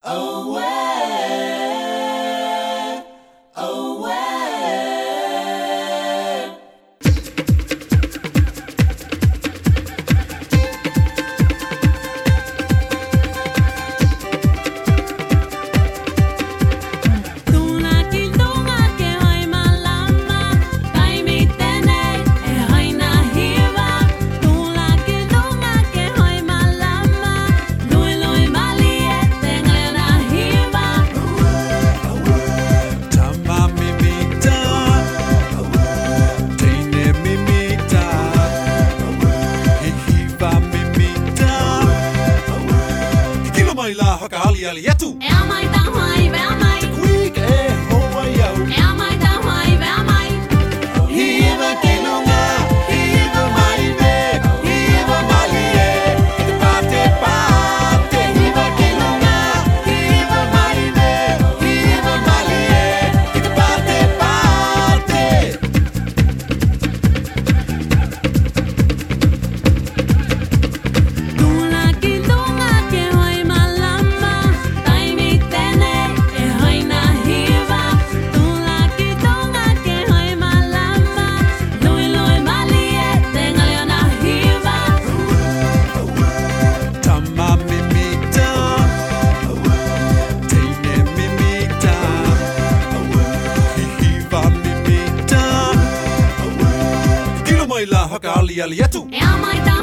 La hakali ali yetu. Amai tamai ve amai. Quick hoa yo. Amai tamai ve amai. Hiva kilunga, hiva mai ve, hiva malie. Pate pate. Hiva kilunga, hiva mai ve, hiva malie. Pate pate. La hakali ali yetu. Amai